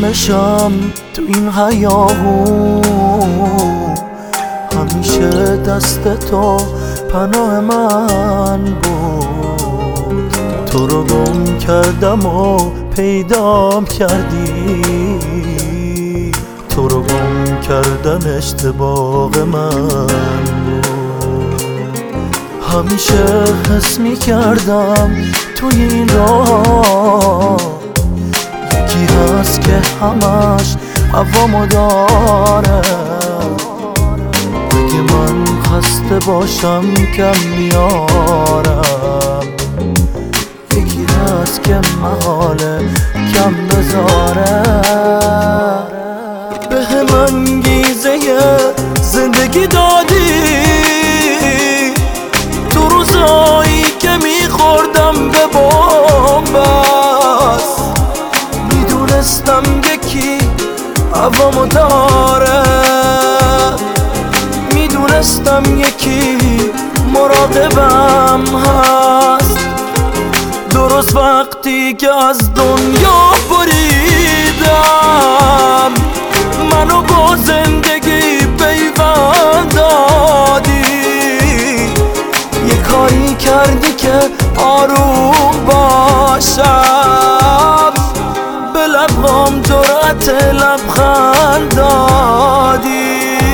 دلشم تو این هیاهو، همیشه دست تو پناه من بود. تو رو گم کردم و پیدام کردی، تو رو گم کردن اشتباه من بود. همیشه حس می کردم توی این راه یکی هست که همش هوامو داره. اگه من خسته باشم کم میارم، یکی هست که محاله کم بذاره. به من انگیزه زندگی دادی تو روزایی که میخوردم به بنبست. میدونستم یکی هوامو داره، میدونستم یکی مراقبم هست. درست وقتی که از دنیا بریدم، منو با زندگی پیوند دادی. یه کاری کردی که آروم باشم، به لبام جرأت لبخند دادی.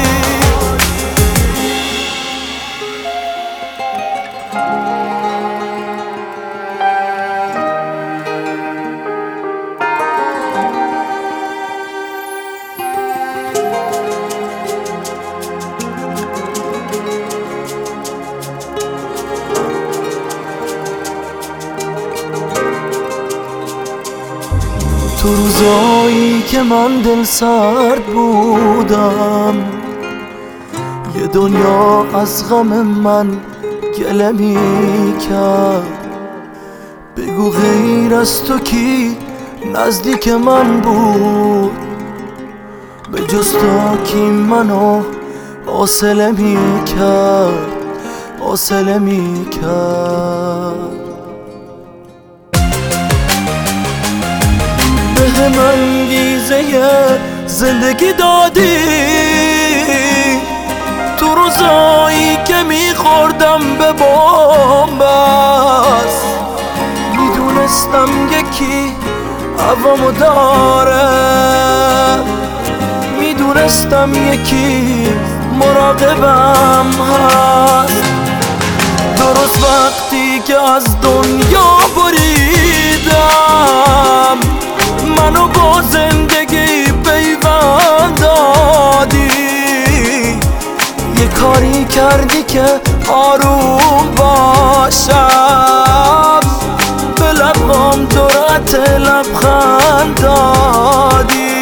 تو روزایی که من دل سرد بودم، یه دنیا از غم من گله می کرد. بگو غیر از تو کی نزدیک من بود، به جز تو کی منو حوصله می کرد، حوصله می کرد. به من انگیزه زندگی دادی تو روزایی که میخوردم به بنبست. میدونستم یکی هوامو داره، میدونستم یکی مراقبم هست. درست وقتی که از دنیا بریدم، منو با زندگی پیوند دادی. یه کاری کردی که آروم باشم، به لبام جرأت لبخند دادی.